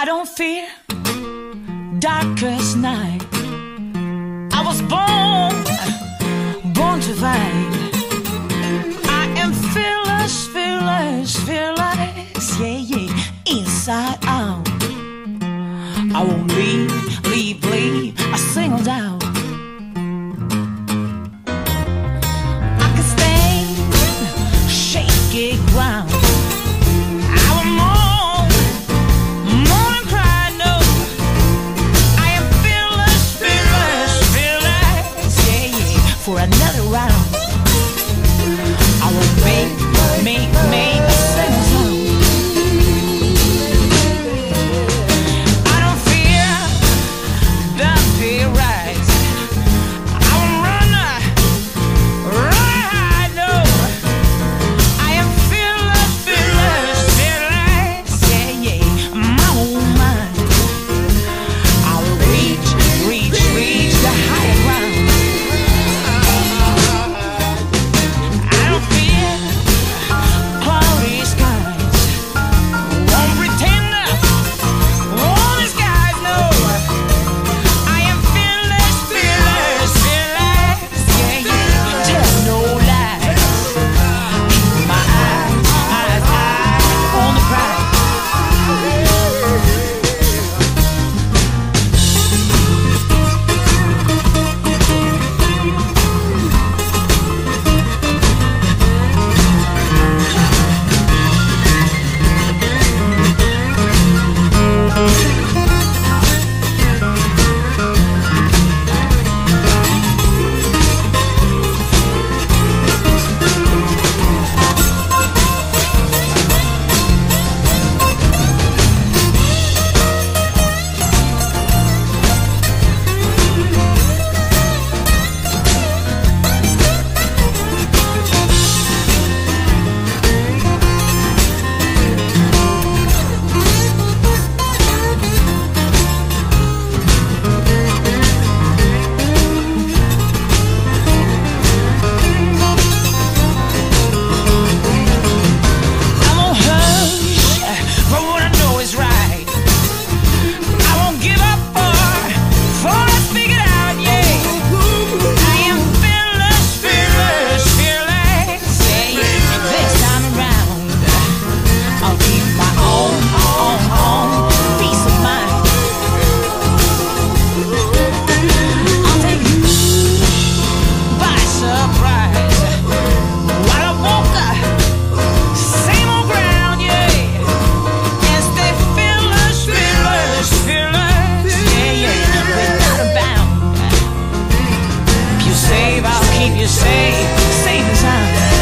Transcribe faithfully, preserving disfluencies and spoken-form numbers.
I don't fear darkest night. I was born, born to fight. I am fearless, fearless, fearless, yeah, yeah, inside out. I won't leave, leave, leave a single doubt. I can stand shaky ground. I will mourn, mourn and cry, no. I am fearless, fearless, fearless, yeah, yeah, for another round. I will make, make, make a single sound. Keep you safe, safe and sound.